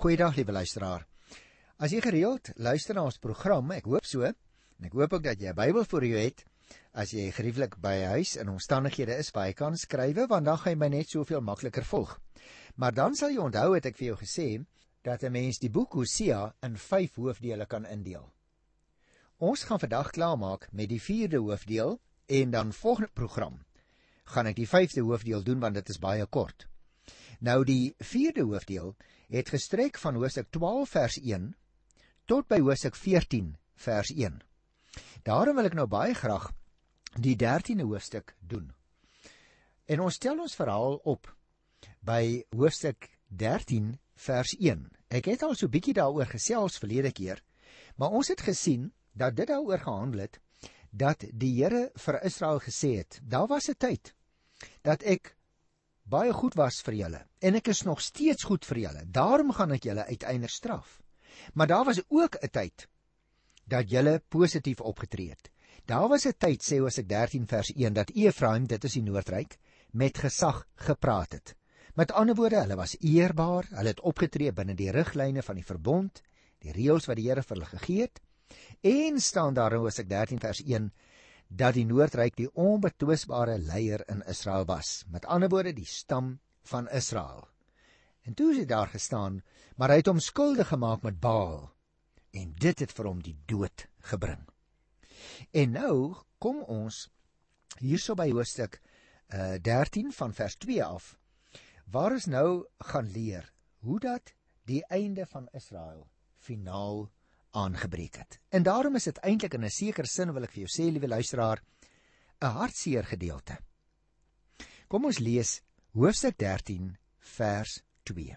Goeiedag, liewe luisteraar. As jy gereeld luister na ons program, ek hoop so, en ek hoop ook dat jy 'n Bybel voor jou het, as jy gerieflik by huis in omstandighede is waar jy kan skrywe, want dan gaan jy my net soveel makliker volg. Maar dan sal jy onthou, het ek vir jou gesê, dat 'n mens die boek Hosea in 5 hoofdele kan indeel. Ons gaan vandag klaarmaak met die 4de hoofdeel, en dan volgende program gaan ek die 5de hoofdeel doen, want dit is baie kort. Nou die 4de hoofdeel het gestrek van hoofstuk 12 vers 1 tot by hoofstuk 14 vers 1. Daarom wil ek nou baie graag die 13de hoofstuk doen. En ons stel ons verhaal op by hoofstuk 13 vers 1. Ek het al so bietjie daaroor gesels verlede keer, maar ons het gesien dat dit daaroor gehandel het, dat die Here vir Israel gesê het, daar was 'n tyd dat ek baie goed was vir julle, en ek is nog steeds goed vir julle, daarom gaan ek julle uiteindelik straf. Maar daar was ook 'n tyd dat julle positief opgetree het. Daar was 'n tyd, sê Hosea 13 vers 1, dat Efraim, dit is die Noordryk, met gesag gepraat het. Met ander woorde, hulle was eerbaar, hulle het opgetree binne die riglyne van die verbond, die reëls wat die Here vir hulle gegee het, en staan daar in Hosea 13 vers 1, dat die Noordryk die onbetwisbare leier in Israel was. Met ander woorde, die stam van Israel. En toe is dit daar gestaan, maar hy het hom skuldig gemaak met Baal, en dit het vir hom die dood gebring. En nou kom ons hierso by hoofstuk 13 van vers 2 af, waar ons nou gaan leer hoe dat die einde van Israel finaal aangebreek het. En daarom is dit eintlik in 'n sekere sin, wil ek vir jou sê, liewe luisteraar, 'n hartseer gedeelte. Kom ons lees hoofstuk 13 vers 2.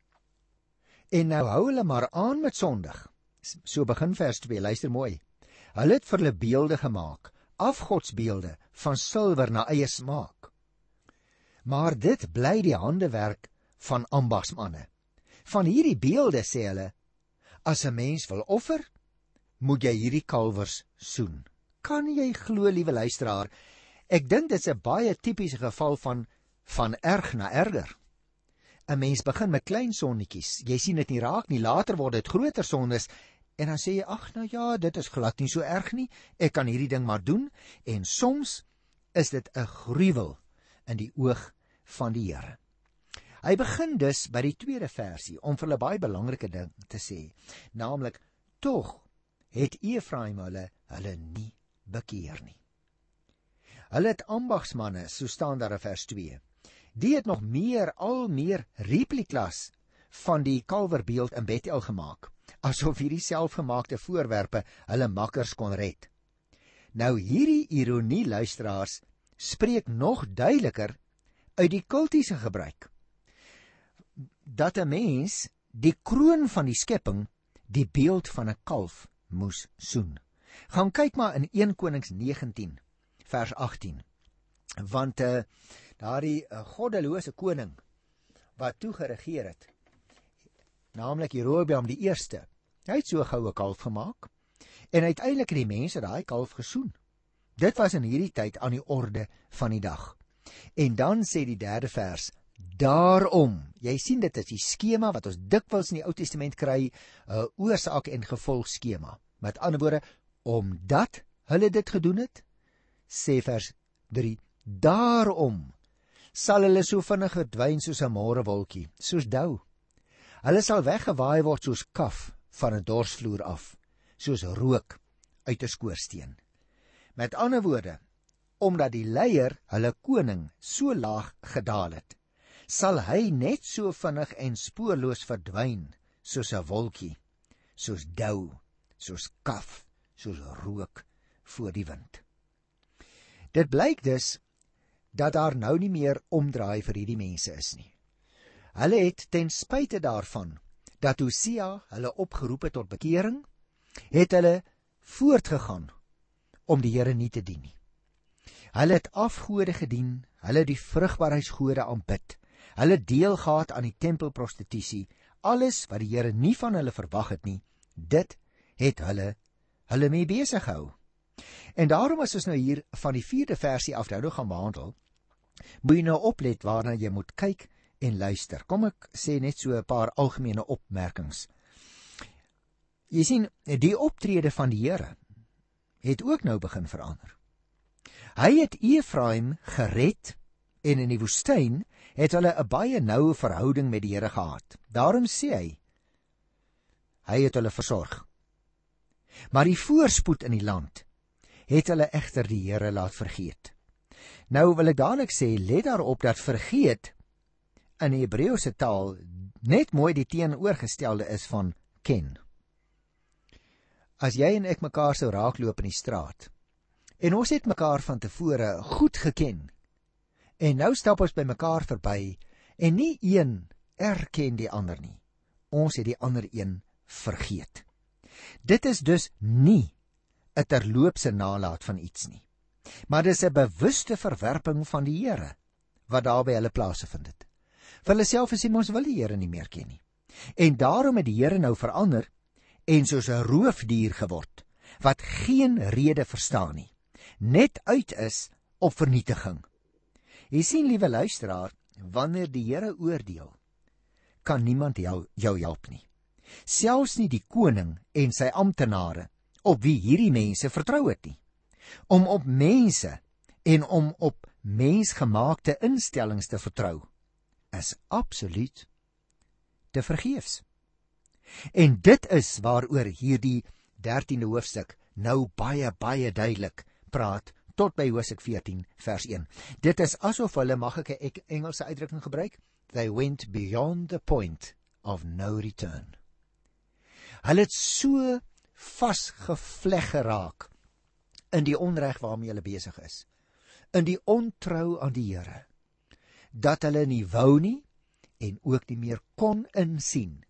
En nou hou hulle maar aan met sondig. So begin vers 2, luister mooi. Hulle het vir hulle beelde gemaak, afgodsbeelde van silwer na eie smaak. Maar dit bly die handewerk van ambagsmanne. Van hierdie beelde, sê hulle, as 'n mens wil offer, moet jy hierdie kalwers soen. Kan jy glo, liewe luisteraar? Ek dink dit is 'n baie tipiese geval van erg na erger. 'n Mens begin met klein sonnetjies. Jy sien dit nie raak nie, later word dit groter sondes, en dan sê jy, ag nou ja, dit is glad nie so erg nie, ek kan hierdie ding maar doen, en soms is dit 'n gruwel in die oog van die Here. Hy begin dus by die 2de versie, om vir hulle baie belangrike ding te sê, naamlik, tog het Efraim hulle nie bekeer nie. Hulle het ambagsmanne, so staan daar in vers 2, die het nog al meer replikas van die kalverbeeld in Bethel gemaak, asof hierdie selfgemaakte voorwerpe hulle makkers kon red. Nou hierdie ironie, luisteraars, spreek nog duideliker uit die kultiese gebruik, dat 'n mens die kroon van die skepping, die beeld van 'n kalf, moes soen. Gaan kyk maar in 1 Konings 19 vers 18, want daardie goddelose koning wat toe geregeer het, naamlik Jerobeam die eerste, hy het so 'n goue kalf gemaak, en uiteindelik het die mense daai kalf gesoen. Dit was in hierdie tyd aan die orde van die dag. En dan sê die 3de vers, daarom, jy sien dit is die skema wat ons dikwels in die Ou Testament kry, 'n oorsaak en gevolg skema. Met ander woorde, omdat hulle dit gedoen het, sê vers 3, daarom sal hulle so vinnig verdwyn soos 'n môrewolkie, soos dou. Hulle sal weggewaai word soos kaf van 'n dorsvloer af, soos rook uit 'n skoorsteen. Met ander woorde, omdat die leier, hulle koning, so laag gedaal het, sal hy net so vinnig en spoorloos verdwyn, soos 'n wolkie, soos dou, soos kaf, soos rook voor die wind. Dit blyk dus dat daar nou nie meer omdraai vir hierdie mense is nie. Hulle het ten spyte daarvan dat Hosea hulle opgeroep het tot bekering, het hulle voortgegaan om die Here nie te dien nie. Hulle het afgode gedien, hulle die vrugbaarheidsgode aanbid, hulle deel gehad aan die tempelprostitusie, alles wat die Here nie van hulle verwag het nie, dit het hulle mee besig gehou. En daarom as ons nou hier van die 4de versie af nou gaan behandel, moet jy nou oplet waarna jy moet kyk en luister. Kom ek sê net so 'n paar algemene opmerkings. Jy sien, die optrede van die Here het ook nou begin verander. Hy het Efraim gered en in die woestyn het hulle 'n baie noue verhouding met die Here gehad. Daarom sê hy het hulle versorg. Maar die voorspoed in die land het hulle egter die Here laat vergeet. Nou wil ek dadelik sê, let daarop dat vergeet in die Hebreëse taal net mooi die teenoorgestelde is van ken. As jy en ek mekaar sou raakloop in die straat, en ons het mekaar van tevore goed geken, en nou stap ons by mekaar verby, en nie een erken die ander nie. Ons het die ander een vergeet. Dit is dus nie 'n terloopse nalaat van iets nie, maar dis 'n bewuste verwerping van die Here, wat daar by hulle plaasgevind het. Vir hulle self is ons wil die Here nie meer ken nie. En daarom het die Here nou verander, en soos 'n roofdier geword, wat geen rede verstaan nie, net uit is op vernietiging. Jy sien, liewe luisteraar, wanneer die Here oordeel, kan niemand jou help nie. Selfs nie die koning en sy amptenare, op wie hierdie mense vertrou het nie. Om op mense en om op mensgemaakte instellings te vertrou, is absoluut te vergeefs. En dit is waaroor hierdie 13de hoofstuk nou baie duidelik praat, tot by Hosea 14 vers 1. Dit is asof hulle, mag ek 'n Engelse uitdrukking gebruik, they went beyond the point of no return. Hulle het so vasgevleg geraak in die onreg waarmee hulle besig is, in die ontrou aan die Here, dat hulle nie wou nie en ook nie meer kon insien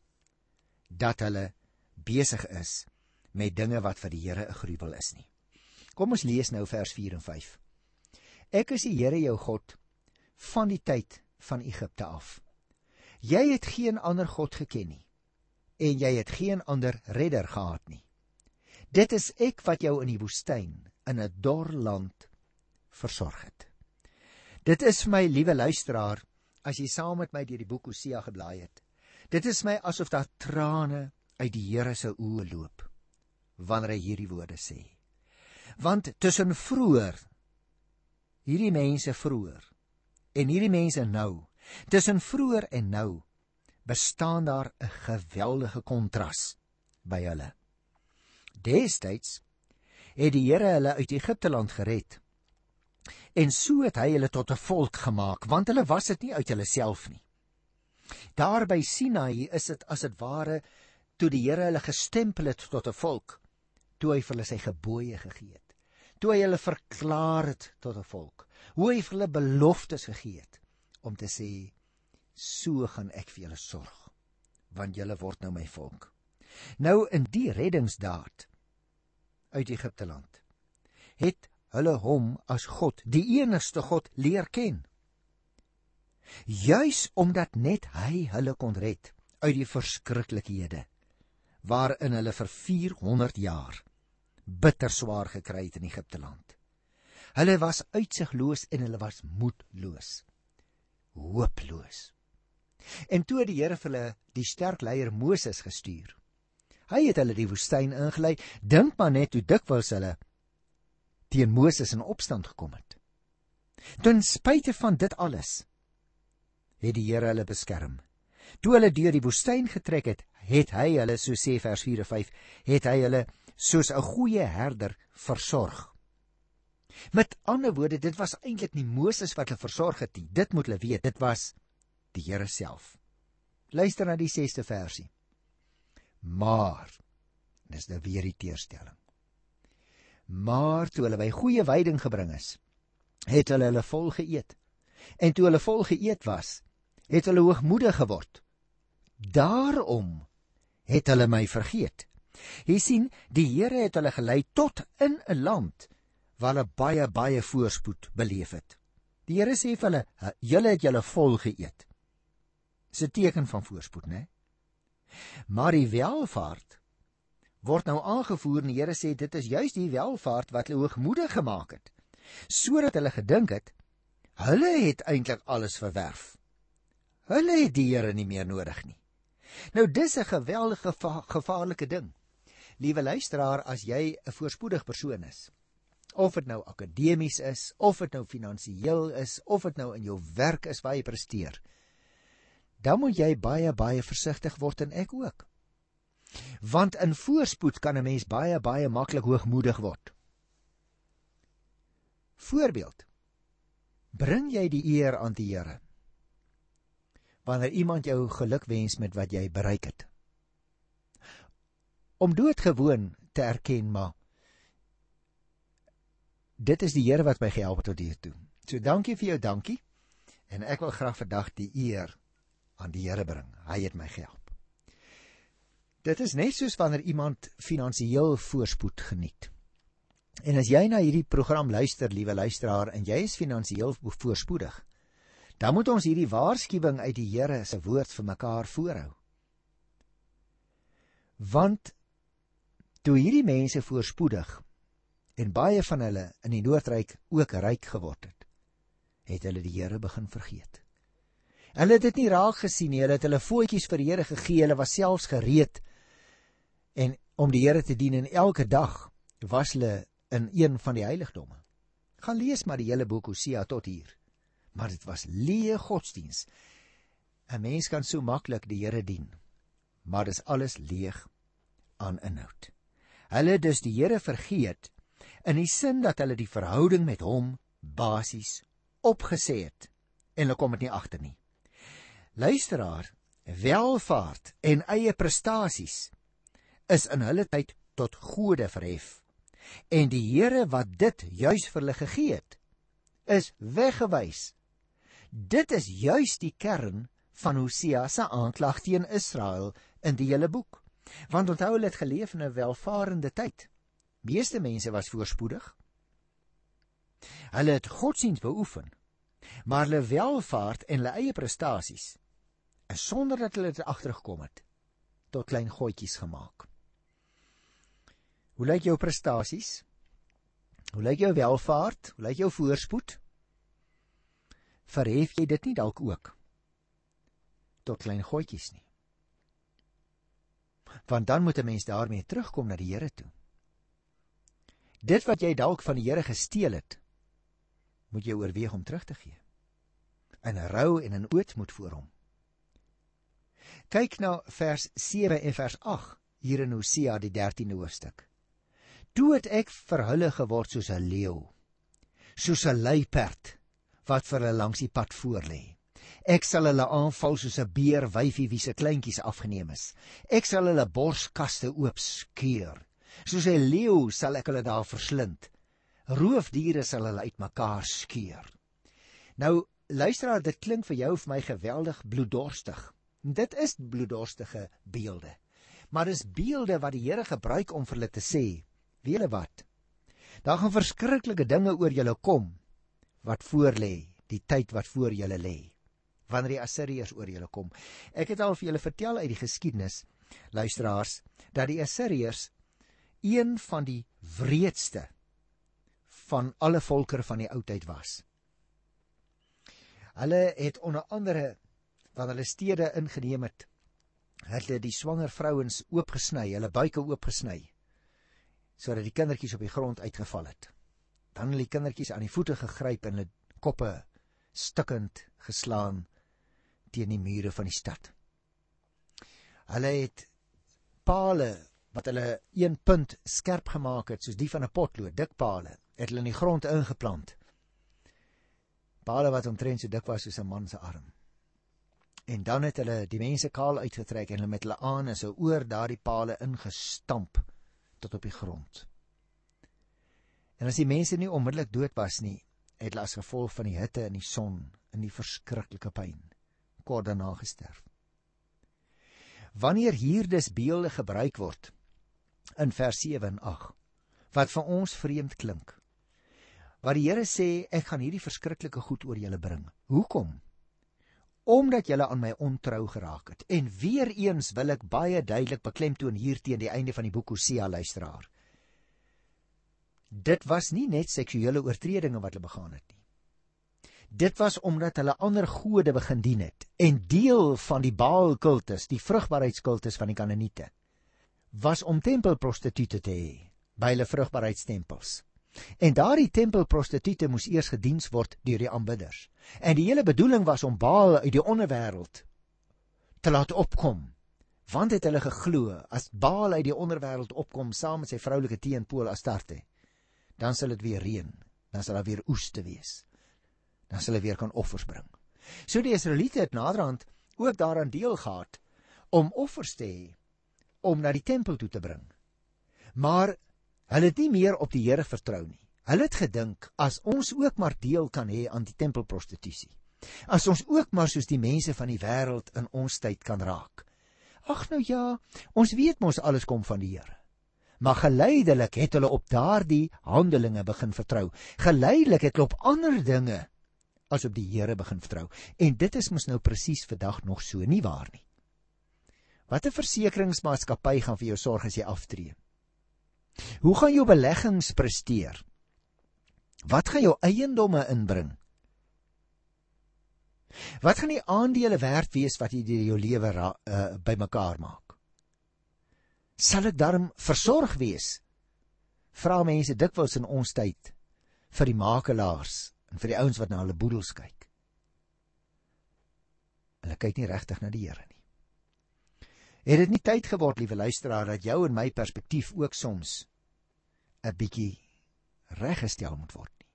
dat hulle besig is met dinge wat vir die Here 'n gruwel is nie. Kom ons lees nou vers 4 en 5. Ek is die Here jou God van die tyd van Egipte af. Jy het geen ander God geken nie, en jy het geen ander redder gehad nie. Dit is ek wat jou in die woestyn, in 'n dor land, versorg het. Dit is vir my, liewe luisteraar, as jy saam met my deur die boek Hosea geblaai het, dit is my asof daar trane uit die Here se oë loop, wanneer hy hierdie woorde sê. Want tussen vroeër, hierdie mense vroeër, en hierdie mense nou, tussen vroeër en nou, bestaan daar 'n geweldige kontras by hulle. Destyds het die Here hulle uit Egipte land gered, en so het hy hulle tot 'n volk gemaak, want hulle was dit nie uit hulle self nie. Daar by Sinai is dit as dit ware, toe die Here hulle gestempel het tot 'n volk, toe hy vir hulle sy gebooie gegee het, toe hy hulle verklaar het tot 'n volk, hoe hy vir hulle beloftes gegee het, om te sê, so gaan ek vir julle sorg, want julle word nou my volk. Nou in die reddingsdaad uit Egipte land, het hulle hom as God, die enigste God, leer ken. Juis omdat net hy hulle kon red uit die verskriklikhede, waarin hulle vir 400 jaar bitter swaar gekry het in Egipte land. Hulle was uitsigloos en hulle was moedloos, hooploos. En toe het die Here vir hulle die sterk leier Moses gestuur. Hy het hulle die woestyn ingelei. Dink maar net hoe dikwels hulle teen Moses in opstand gekom het. Ten spyte van dit alles, het die Here hulle beskerm. Toe hulle deur die woestyn getrek het, het hy hulle, so sê vers 4 en 5, het hy hulle soos 'n goeie herder versorg. Met ander woorde, dit was eintlik nie Moses wat hulle versorg het nie. Dit moet hulle weet, dit was die Here self. Luister na die 6de versie. Maar, dis nou weer die teerstelling. Maar toe hulle by goeie weiding gebring is, het hulle vol geëet. En toe hulle vol geëet was, het hulle hoogmoedig geword. Daarom het hulle my vergeet. Jy sien, die Here het hulle gelei tot in 'n land waar hulle baie voorspoed beleef het. Die Here sê vir hulle, julle het julle vol geëet. Dis 'n teken van voorspoed, né? Maar die welvaart word nou aangevoer en die Here sê dit is juis die welvaart wat hulle hoogmoedig gemaak het, sodat hulle gedink het, hulle het eintlik alles verwerf. Hulle het die Here nie meer nodig nie. Nou dis 'n geweldige gevaarlike ding. Liewe luisteraar, as jy 'n voorspoedig persoon is, of dit nou akademies is, of dit nou finansiëel is, of dit nou in jou werk is waar jy presteer, dan moet jy baie, baie versigtig word, en ek ook. Want in voorspoed kan 'n mens baie, baie maklik hoogmoedig word. Voorbeeld, bring jy die eer aan die Here wanneer iemand jou geluk wens met wat jy bereik het? Om doodgewoon te erken, maar dit is die Here wat my gehelp het tot hiertoe. So dankie vir jou dankie, en ek wil graag vandag die eer aan die Here bring. Hy het my gehelp. Dit is net soos wanneer iemand finansiëel voorspoed geniet. En as jy na hierdie program luister, liewe luisteraar, en jy is finansiëel voorspoedig, dan moet ons hierdie waarskuwing uit die Here se woord vir mekaar voorhou. Want toe hierdie mense voorspoedig, en baie van hulle in die Noordryk ook ryk geword het hulle die Here begin vergeet. Hulle het dit nie raak gesien nie, hulle het hulle voetjies vir die Here gegee, hulle was selfs gereed en om die Here te dien, en elke dag was hulle in een van die heiligdomme. Gaan lees maar die hele boek Hosea tot hier. Maar dit was leë godsdiens. 'n Mens kan so maklik die Here dien, maar dis alles leeg aan inhoud. Hulle het dus die Here vergeet, in die sin dat hulle die verhouding met hom basies opgesê het, en hulle kom dit nie agter nie. Luisteraar, welvaart en eie prestasies is in hulle tyd tot gode verhef, en die Here wat dit juis vir hulle gegee het, is weggewys. Dit is juis die kern van Hosea se aanklag teen Israel in die hele boek. Want onthou, hulle het geleef in 'n welvarende tyd. Meeste mense was voorspoedig. Hulle het godsdienst beoefen, maar hulle welvaart en hulle eie prestasies is sonder dat hulle dit agtergekom het, tot klein gootjies gemaak. Hoe lyk jou prestasies? Hoe lyk jou welvaart? Hoe lyk jou voorspoed? Verhef jy dit nie dalk ook tot klein gootjies nie? Want dan moet 'n mens daarmee terugkom na die Here toe. Dit wat jy dalk van die Here gesteel het, moet jy oorweeg om terug te gee. In rou en in ootmoed voor hom. Kyk na vers 7 en vers 8 hier in Hosea die 13de hoofstuk. Toe het ek vir hulle geword soos 'n leeu, soos 'n luiperd wat vir hulle langs die pad voorlê. Ek sal hulle aanval soos 'n beer wyfie wie se kleintjies afgeneem is. Ek sal hulle borskaste oop skeur. Soos 'n leeu sal ek hulle daar verslind. Roofdiere sal hulle uitmekaar skeur. Nou, luisteraar, dit klink vir jou of my geweldig bloeddorstig. Dit is bloeddorstige beelde. Maar dis beelde wat die Here gebruik om vir hulle te sê, weet julle wat? Daar gaan verskriklike dinge oor julle kom, wat voor lê, die tyd wat voor julle lê, wanneer die Assiriërs oor julle kom. Ek het al vir julle vertel uit die geskiedenis, luisteraars, dat die Assiriërs een van die wreedste van alle volkere van die oudheid was. Hulle het onder andere, wanneer hulle stede ingeneem het, hulle die swanger vrouens oopgesny, hulle buike oopgesny, sodat die kindertjies op die grond uitgeval het. Dan hulle die kindertjies aan die voete gegryp en hulle koppe stikkend geslaan teen die mure van die stad. Hulle het pale wat hulle 1 punt skerp gemaak het, soos die van 'n potlood, dik pale, het hulle in die grond ingeplant. Pale wat omtrent so dik was soos 'n man se arm. En dan het hulle die mense kaal uitgetrek en hulle met hulle anus oor daardie pale ingestamp tot op die grond. En as die mense nie onmiddellik dood was nie, het hulle as gevolg van die hitte en die son en die verskriklike pyn kort daarna gesterf. Wanneer hier dus beelde gebruik word in vers 7 en 8, wat vir ons vreemd klink, waar die Here sê, ek gaan hierdie verskriklike goed oor julle bring. Hoekom? Omdat julle aan my ontrou geraak het. En weer eens wil ek baie duidelik beklemtoon hier teen die einde van die boek Hosea, luisteraar. Dit was nie net seksuele oortredinge wat hulle begaan het nie. Dit was omdat hulle ander gode begin dien het, en deel van die Baal-kultus, die vrugbaarheidskultus van die Kanaaniete, was om tempelprostituie te hê by hulle vrugbaarheidstempels. En daardie tempelprostituie moes eers gediens word deur die aanbidders. En die hele bedoeling was om Baal uit die onderwêreld te laat opkom, want het hulle geglo, as Baal uit die onderwêreld opkom saam met sy vroulike teenpool Astarte, dan sal dit weer reën, dan sal daar weer oes te wees, dan sal hulle weer kan offers bring. So die Israeliete het naderhand ook daaraan deel gehad om offers te hê, om na die tempel toe te bring. Maar hulle het nie meer op die Here vertrou nie. Hulle het gedink, as ons ook maar deel kan hê aan die tempelprostitusie, as ons ook maar soos die mense van die wêreld in ons tyd kan raak. Ag nou ja, ons weet mos alles kom van die Here. Maar geleidelik het hulle op daardie handelinge begin vertrou. Geleidelik het hulle op ander dinge as op die Here begin vertrou. En dit is mos nou presies vandag nog so, nie waar nie. Wat 'n versekeringsmaatskappy gaan vir jou sorg as jy aftree? Hoe gaan jou beleggings presteer? Wat gaan jou eiendomme inbring? Wat gaan die aandele werd wees wat jy deur jou lewe bymekaar maak? Sal ek daarom versorg wees? Vra mense dikwels in ons tyd vir die makelaars en vir die ouens wat na hulle boedels kyk. Hulle kyk nie regtig na die Here nie. Het dit nie tyd geword, liewe luisteraar, dat jou en my perspektief ook soms 'n bietjie reggestel moet word nie?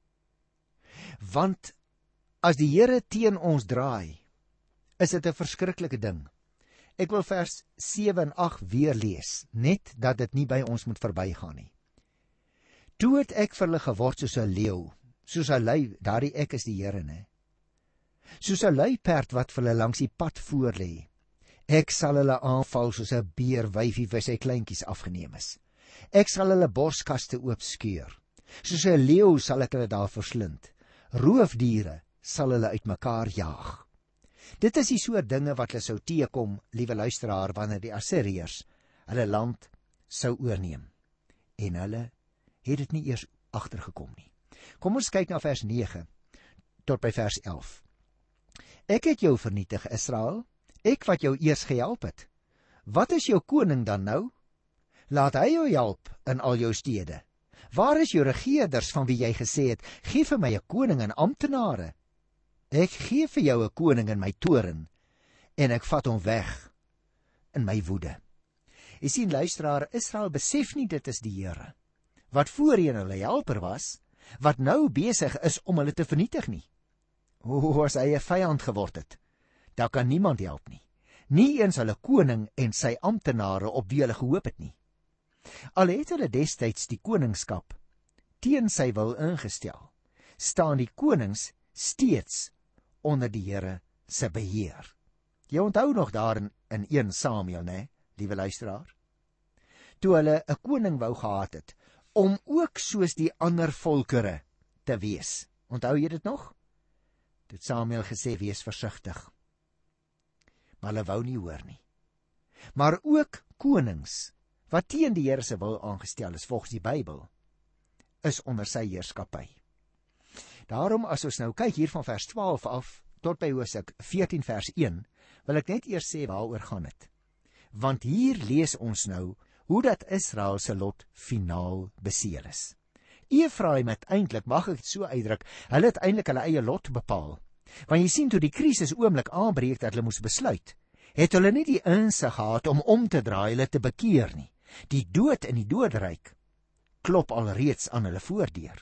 Want as die Here teen ons draai, is dit 'n verskriklike ding. Ek wil vers 7 en 8 weer lees, net dat dit nie by ons moet verbygaan nie. Toe het ek vir hulle geword soos 'n leeu, soos 'n lui, daardie ek is die Here, né? Soos 'n luiperd wat vir hulle langs die pad voorlê. Ek sal hulle aanval soos 'n beerwyfie vir sy kleintjies afgeneem is. Ek sal hulle borskaste oopskeur. Soos 'n leeu sal ek hulle daar verslind. Roofdiere sal hulle uitmekaar jaag. Dit is die soort dinge wat hulle sou teekom, liewe luisteraar, wanneer die Assiriërs hulle land sou oorneem. En hulle het dit nie eers agtergekom nie. Kom ons kyk na vers 9 tot by vers 11. Ek het jou vernietig, Israel, ek wat jou eers gehelp het. Wat is jou koning dan nou? Laat hy jou help in al jou stede. Waar is jou regerders van wie jy gesê het, gee vir my 'n koning en amptenare? Ek gee vir jou 'n koning in my toorn, en ek vat hom weg in my woede. Jy sien, luisteraar, Israel besef nie dit is die Here, wat voorheen hulle helper was, wat nou besig is om hulle te vernietig nie. As hy 'n vyand geword het, dan kan niemand help nie. Nie eens hulle koning en sy amptenare op wie hulle gehoop het nie. Al het hulle destyds die koningskap teen sy wil ingestel, staan die konings steeds onder die Here se beheer. Jy onthou nog daar in 1 Samuel, né, liewe luisteraar? Toe hulle 'n koning wou gehad het, om ook soos die ander volkere te wees. Onthou jy dit nog? Dit Samuel gesê, wees versigtig. Maar hulle wou nie hoor nie. Maar ook konings wat teen die Here se wil aangestel is volgens die Bybel, is onder sy heerskappy. Daarom as ons nou kyk hier van vers 12 af tot by Hosea 14 vers 1, wil ek net eers sê waaroor gaan dit. Want hier lees ons nou hoe dat Israel se lot finaal beseël is. Efraim het eintlik, mag ek dit so uitdruk, hulle het eintlik hulle eie lot bepaal. Want jy sien, toe die krisis oomblik aanbreek dat hulle moes besluit, het hulle nie die insig gehad om te draai, hulle te bekeer nie. Die dood in die doodryk klop alreeds aan hulle voordeur.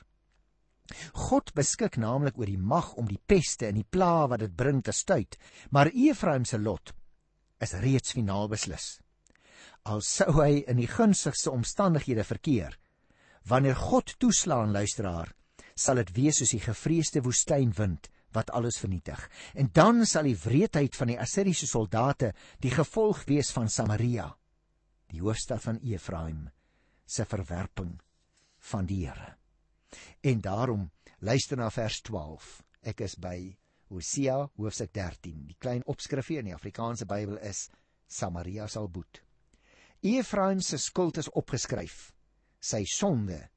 God beskik naamlik oor die mag om die peste en die pla wat dit bring te stuit, maar Efraim se lot is reeds finaal beslis. Al sou hy in die gunstigste omstandighede verkeer, wanneer God toeslaan, luisteraar, sal dit wees soos die gevreesde woestynwind wat alles vernietig. En dan sal die wreedheid van die Assiriese soldate die gevolg wees van Samaria, die hoofstad van Efraim, se verwerping van die Here. En daarom, luister na vers 12. Ek is by Hosea hoofstuk 13. Die klein opskrifie in die Afrikaanse Bybel is Samaria sal boet. Efraim se skuld is opgeskryf, sy sonde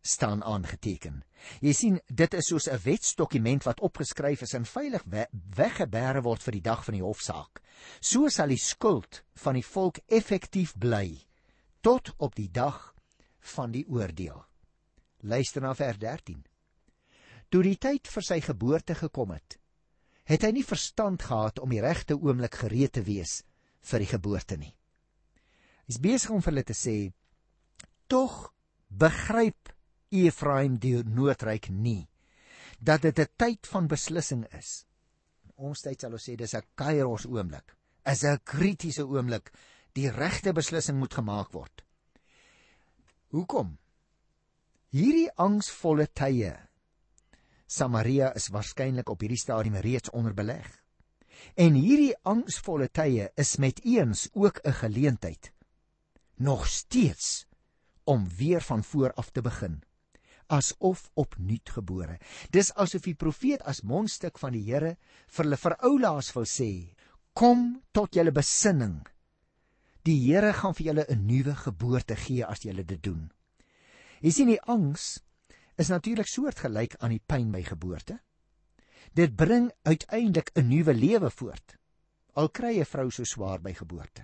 staan aangeteken. Jy sien, dit is soos 'n wetsdokument wat opgeskryf is en veilig weggebêre word vir die dag van die hofsaak. So sal die skuld van die volk effektief bly tot op die dag van die oordeel. Luister na vers 13. Toe die tyd vir sy geboorte gekom het, het hy nie verstand gehad om die regte oomblik gereed te wees vir die geboorte nie. Hy is besig om vir hulle te sê, tog begryp Efraim die noodryk nie, dat dit 'n tyd van beslissing is. Ons tyd sal ons sê, dis 'n kairos oomblik, is 'n kritiese oomblik, die regte beslissing moet gemaak word. Hoekom? Hierdie angsvolle tye, Samaria is waarskynlik op hierdie stadium reeds onder beleg. En hierdie angsvolle tye is met eens ook 'n geleentheid, nog steeds, om weer van voor af te begin, asof opnuut gebore. Dis asof die profeet as mondstuk van die Here vir hulle veroulaas wil sê, kom tot julle besinning. Die Here gaan vir julle 'n nuwe geboorte gee as julle dit doen. Jy sien, die angs is natuurlik soortgelyk aan die pyn by geboorte. Dit bring uiteindelik 'n nuwe lewe voort, al kry 'n vrou so swaar by geboorte.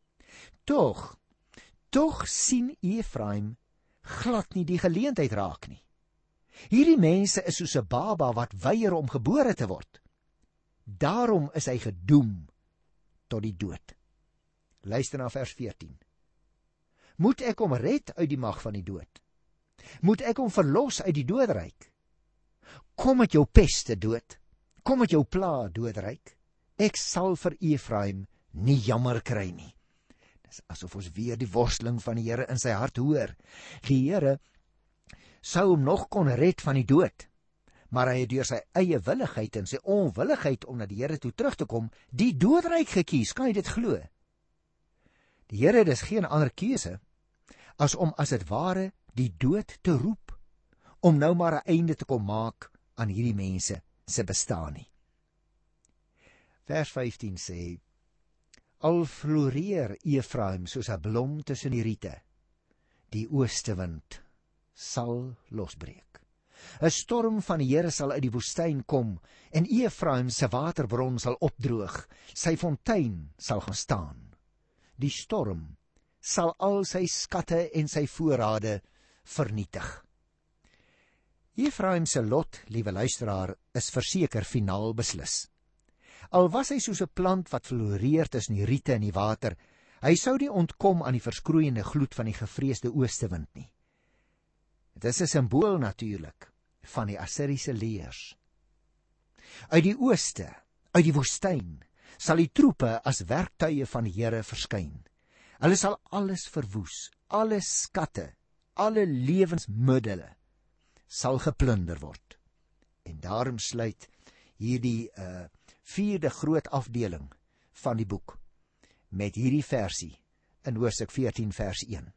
Tog sien Efraim glad nie die geleentheid raak nie. Hierdie mense is soos 'n baba wat weier om gebore te word. Daarom is hy gedoem tot die dood. Luister na vers 14. Moet ek hom red uit die mag van die dood? Moet ek hom verlos uit die doodryk? Kom met jou peste dood, kom met jou pla doodryk. Ek sal vir Efraim nie jammer kry nie. Dis asof ons weer die worsteling van die Here in sy hart hoor. Die Here sou hom nog kon red van die dood, maar hy het deur sy eie willigheid en sy onwilligheid om na die Here toe terug te kom, die doodryk gekies. Kan jy dit glo? Die Here, dis geen ander keuse as om as dit ware die dood te roep, om nou maar 'n einde te kom maak aan hierdie mense se bestaan nie. Vers 15 sê, al floreer Efraim soos 'n blom tussen die riete, die oostewind sal losbreek. 'n Storm van die Here sal uit die woestyn kom, en Efraim se waterbron sal opdroog, sy fontein sal gaan staan. Die storm sal al sy skatte en sy voorrade vernietig. Efraim se lot, liewe luisteraar, is verseker finaal beslis. Al was hy soos 'n plant wat floreer tussen die riete en die water, hy sou nie ontkom aan die verskroeiende gloed van die gevreesde oostewind nie. Dit is 'n simbool natuurlik van die Assiriese leers. Uit die ooste, uit die woestyn, sal die troepe as werktuie van die Here verskyn. Hulle sal alles verwoes, alle skatte, alle lewensmiddels sal geplunder word. En daarom sluit hierdie 4de groot afdeling van die boek met hierdie versie in Hoofstuk 14 vers 1.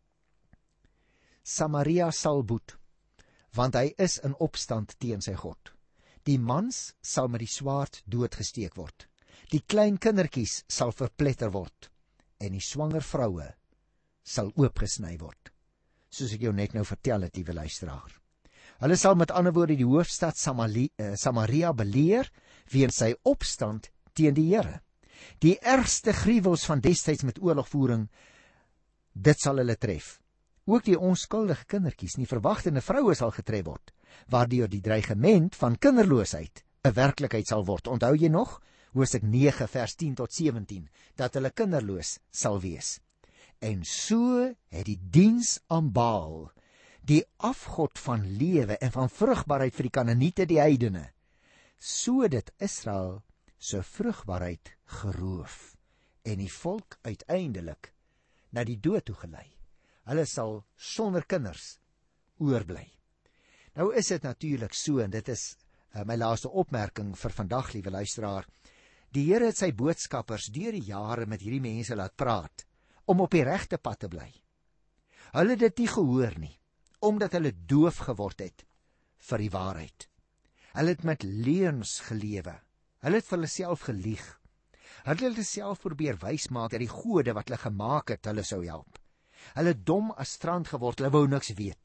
Samaria sal boet, want hy is in opstand teen sy God. Die mans sal met die swaard doodgesteek word. Die klein kindertjies sal verpletter word en die swanger vroue sal oopgesny word. Soos ek jou net nou vertel het, liewe luisteraar. Hulle sal met ander woorde die hoofstad Samaria beleer weens sy opstand teen die Here. Die ergste gruwels van destyds met oorlogvoering, dit sal hulle tref. Ook die onskuldige kindertjies, nie verwagtende vroue sal getref word, waardeur die dreigement van kinderloosheid 'n werklikheid sal word. Onthou jy nog? Hoofstuk 9 vers 10 tot 17, dat hulle kinderloos sal wees. En so het die diens aan Baal, die afgod van lewe en van vrugbaarheid vir die Kanaaniete, die heidene, so dit Israel se vrugbaarheid geroof en die volk uiteindelik na die dood toe gelei. Hulle sal sonder kinders oorbly. Nou is dit natuurlik so, en dit is my laaste opmerking vir vandag, liewe luisteraar. Die Here het sy boodskappers deur die jare met hierdie mense laat praat, om op die regte pad te bly. Hulle het dit nie gehoor nie, omdat hulle doof geword het vir die waarheid. Hulle het met leuns gelewe. Hulle het vir hulle self gelieg. Hulle het self probeer wys maak dat die gode wat hulle gemaak het, hulle sou help. Hulle het dom as strand geword, hulle wou niks weet nie.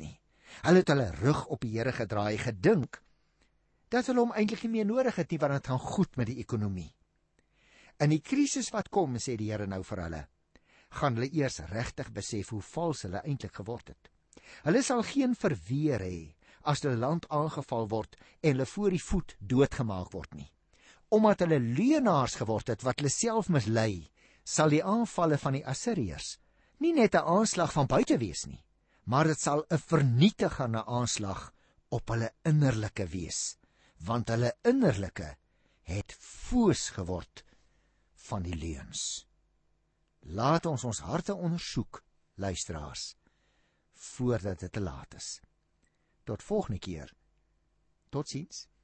Hulle het hulle rug op die Here gedraai, gedink dat hulle hom eintlik nie meer nodig het nie, want dit gaan goed met die ekonomie. In die krisis wat kom, sê die Here nou vir hulle, gaan hulle eers regtig besef hoe vals hulle eintlik geword het. Hulle sal geen verweer hê as hulle land aangeval word en hulle voor die voet doodgemaak word nie. Omdat hulle leuenaars geword het wat hulle self mislei, sal die aanvalle van die Assiriërs nie net 'n aanslag van buite wees nie, maar dit sal 'n vernietigende aanslag op hulle innerlike wees, want hulle innerlike het foos geword van die leuns. Laat ons harte ondersoek, luisteraars, voordat dit te laat is. Tot volgende keer. Totsiens.